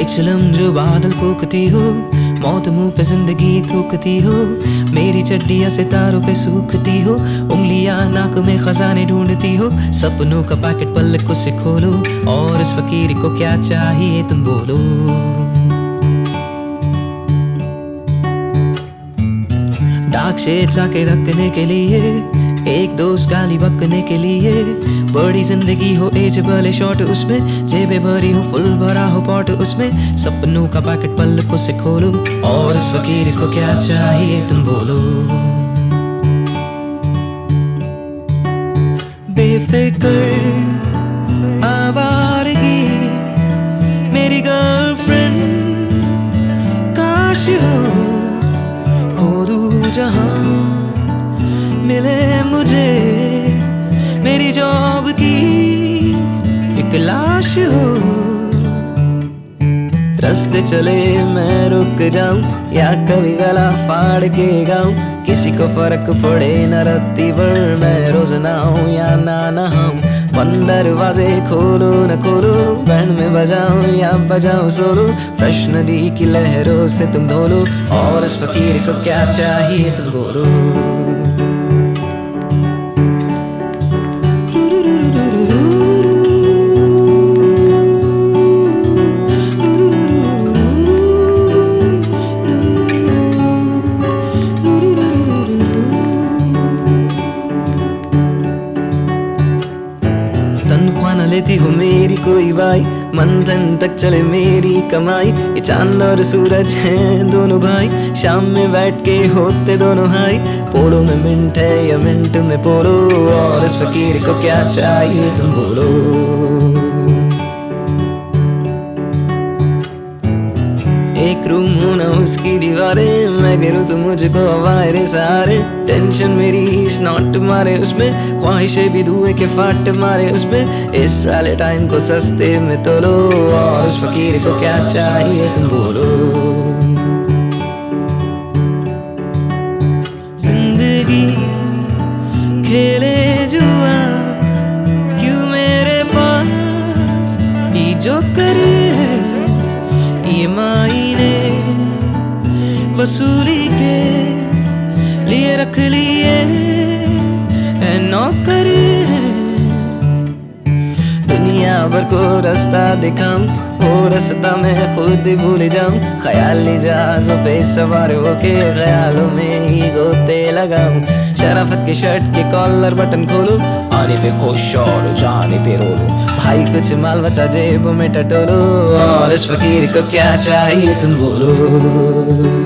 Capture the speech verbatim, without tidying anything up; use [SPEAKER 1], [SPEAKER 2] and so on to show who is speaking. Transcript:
[SPEAKER 1] चिलम जो बादल फूकती हो, मौत मुंह पे जिंदगी थूकती हो, मेरी चड्डियां सितारों पे सूखती हो, उंगलियां नाक में खजाने ढूंढती हो, सपनों का पैकेट पल्ले को से खोलो, और इस फकीर को क्या चाहिए तुम बोलो। डार्क शेड्स आके ढकने के लिए, एक दोस्त गाली बकने के लिए, बड़ी जिंदगी हो एज भले शॉर्ट उसमें, जेबे भरी हो फुल भरा हो पॉट उसमें, सपनों का पैकेट पल्ले से खोलो, और इस फकीर को क्या चाहिए तुम बोलो। बेफिक्र आवारगी मेरी गर्लफ्रेंड, काश हो खो दूं जहां, मिले मुझे मेरी जॉब की एक लाश हो। रास्ते चले मैं रुक जाऊं, या कभी गला फाड़ के गाऊं, किसी को फर्क पड़े न रत्ती भर मैं रोज नहाऊं या ना नहाऊं। बंद दरवाजे खोलो न खोलो, बैंड में बजाऊं या बजाऊं सोलो, फ्रेश नदी की लहरों से तुम धो लो, और इस फकीर को क्या चाहिए तुम बोलो। तनख्वाह न लेती हो मेरी कोई भाई, मंथन तक चले मेरी कमाई, ये चांद और सूरज हैं दोनों भाई, शाम में बैठ के होते दोनों हाई, पोलो में मिंट है या मिंट में पोलो, और इस फकीर को क्या चाहिए तुम बोलो। एक रूम हो ना उसकी दीवारें, मैं गिरूं तो मुझको हवारे सहारे, टेंशन मेरी इस नॉट मारे उसमें, ख्वाहिशें भी धुएं के फाट मारे उसमें, इस साले टाइम को सस्ते में तोलो, और उस फकीर को क्या चाहिए तुम बोलो। जिंदगी खेले जुआ क्यों मेरे पास, ये जो करे ये मायने वसूली के लिए रख लिए है नौकर, दुनिया भर को रास्ता दिखाऊं, वो रास्ता मैं खुद भूल जाऊं, ख्याली जहाजों पे सवार होके ख्यालों में ही गोते लगाऊं, शराफत के शर्ट के कॉलर बटन खोलो, आने पे खुश और जाने पे रो लो, भाई कुछ माल बचा जेब में टटोलो, और इस फकीर को क्या चाहिए तुम बोलो।